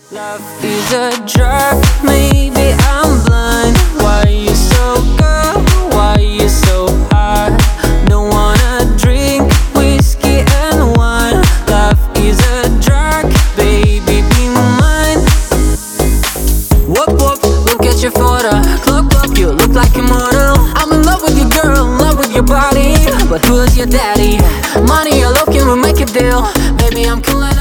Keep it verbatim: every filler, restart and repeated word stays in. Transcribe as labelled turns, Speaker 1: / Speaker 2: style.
Speaker 1: Love is a drug, maybe I'm blind. Why you so good? Why you so hard? Don't wanna drink whiskey and wine. Love is a drug, baby, be mine. Whoop whoop, look at your photo. Clock clock, you look like a model. I'm in love with you, girl, in love with your body. But who's your daddy? Money or love, can we make a deal? Baby, I'm killing